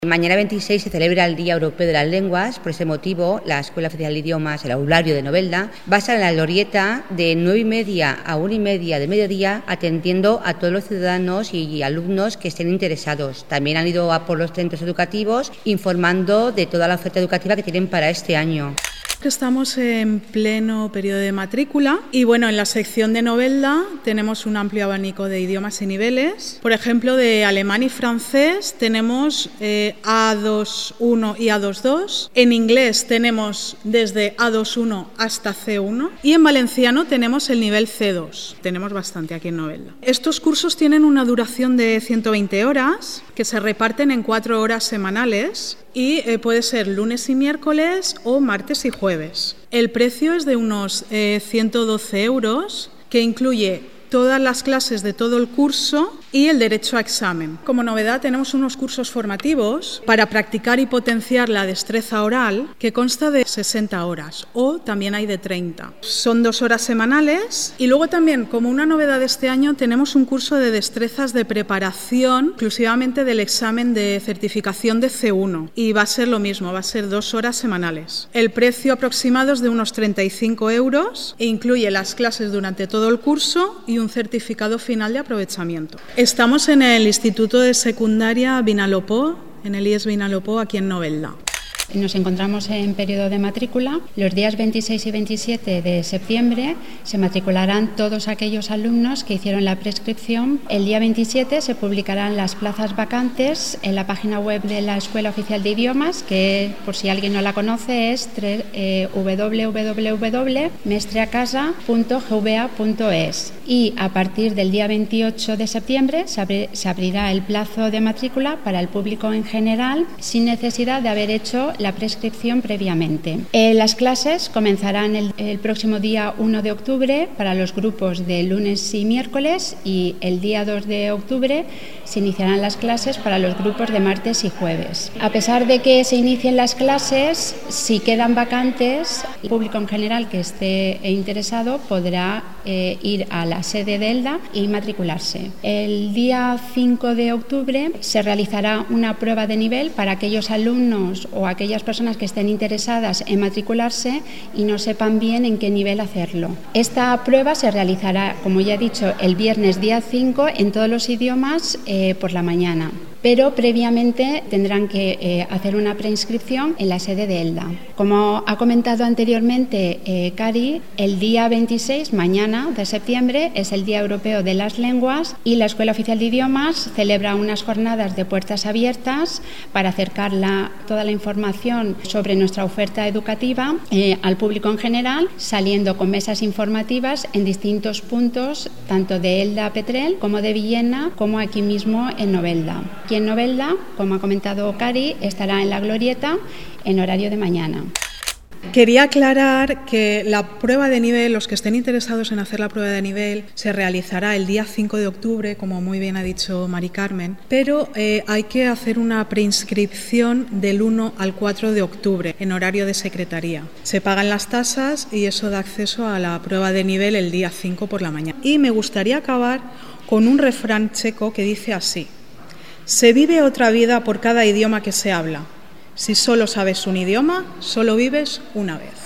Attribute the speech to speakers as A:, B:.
A: Mañana 26 se celebra el Día Europeo de las Lenguas. Por ese motivo, la Escuela Oficial de Idiomas, el Aulario de Novelda, va a estar en la glorieta de 9:30 a 1:30 del mediodía, atendiendo a todos los ciudadanos y alumnos que estén interesados. También han ido a por los centros educativos informando de toda la oferta educativa que tienen para este año.
B: Estamos en pleno periodo de matrícula y bueno, en la sección de Novelda tenemos un amplio abanico de idiomas y niveles. Por ejemplo, de alemán y francés tenemos A2-1 y A2-2. En inglés tenemos desde A2-1 hasta C1 y en valenciano tenemos el nivel C2. Tenemos bastante aquí en Novelda. Estos cursos tienen una duración de 120 horas que se reparten en 4 horas semanales. Y puede ser lunes y miércoles o martes y jueves. El precio es de unos 112 euros, que incluye todas las clases de todo el curso y el derecho a examen. Como novedad tenemos unos cursos formativos para practicar y potenciar la destreza oral que consta de 60 horas o también hay de 30. Son 2 horas semanales y luego también, como una novedad de este año, tenemos un curso de destrezas de preparación exclusivamente del examen de certificación de C1 y va a ser lo mismo, va a ser 2 horas semanales. El precio aproximado es de unos 35 euros e incluye las clases durante todo el curso y un certificado final de aprovechamiento. Estamos en el Instituto de Secundaria Vinalopó, en el IES Vinalopó, aquí en Novelda.
C: Nos encontramos en periodo de matrícula. Los días 26 y 27 de septiembre se matricularán todos aquellos alumnos que hicieron la prescripción. El día 27 se publicarán las plazas vacantes en la página web de la Escuela Oficial de Idiomas, que por si alguien no la conoce es www.mestreacasa.gva.es. Y a partir del día 28 de septiembre se abrirá el plazo de matrícula para el público en general sin necesidad de haber hecho la prescripción previamente. Las clases comenzarán el próximo día 1 de octubre para los grupos de lunes y miércoles y el día 2 de octubre se iniciarán las clases para los grupos de martes y jueves. A pesar de que se inicien las clases, si quedan vacantes, el público en general que esté interesado podrá ir a la sede de ELDA y matricularse. El día 5 de octubre se realizará una prueba de nivel para aquellos alumnos o aquellas personas que estén interesadas en matricularse y no sepan bien en qué nivel hacerlo. Esta prueba se realizará, como ya he dicho, el viernes día 5 en todos los idiomas por la mañana. Pero previamente tendrán que hacer una preinscripción en la sede de ELDA. Como ha comentado anteriormente Cari, el día 26, mañana de septiembre, es el Día Europeo de las Lenguas y la Escuela Oficial de Idiomas celebra unas jornadas de puertas abiertas para acercar toda la información sobre nuestra oferta educativa al público en general, saliendo con mesas informativas en distintos puntos, tanto de ELDA Petrel como de Villena, como aquí mismo en Novelda. Aquí en Novelda, como ha comentado Cari, estará en la glorieta en horario de mañana.
B: Quería aclarar que la prueba de nivel, los que estén interesados en hacer la prueba de nivel, se realizará el día 5 de octubre, como muy bien ha dicho Mari Carmen, pero hay que hacer una preinscripción del 1 al 4 de octubre en horario de secretaría. Se pagan las tasas y eso da acceso a la prueba de nivel el día 5 por la mañana. Y me gustaría acabar con un refrán checo que dice así: se vive otra vida por cada idioma que se habla. Si solo sabes un idioma, solo vives una vez.